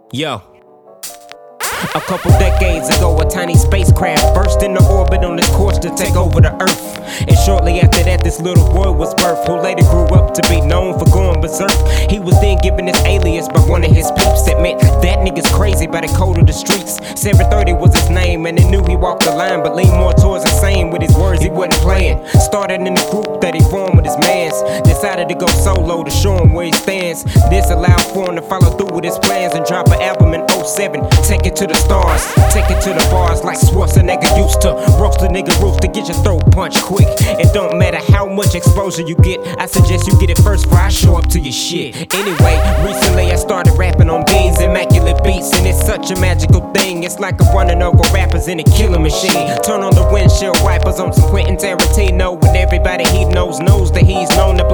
Yo. A couple decades ago, a tiny spacecraft burst into orbit on its course to take over the Earth. And shortly after that, this little boy was birthed, who later grew up to be known for going berserk. He was then given his alias by one of his peeps that meant that nigga's crazy by the code of the streets. 730 was his name, and they knew he walked the line, but leaned more towards insane with his words he wasn't playing. Started in the group that he formed with his mans, decided to go solo to show him where he stands. This allowed for him to follow through with his plans and drop an album in 07. Take it to the stars, take it to the bars like Schwarzenegger used to. Roast a nigga roof to get your throat punched quick. It don't matter how much exposure you get, I suggest you get it first before I show up to your shit. Anyway, recently I started rapping on Beans, immaculate beats, and it's such a magical thing. It's like I'm running over rappers in a killing machine. Turn on the windshield wipers on some Quentin Tarantino, and everybody he knows that he's known to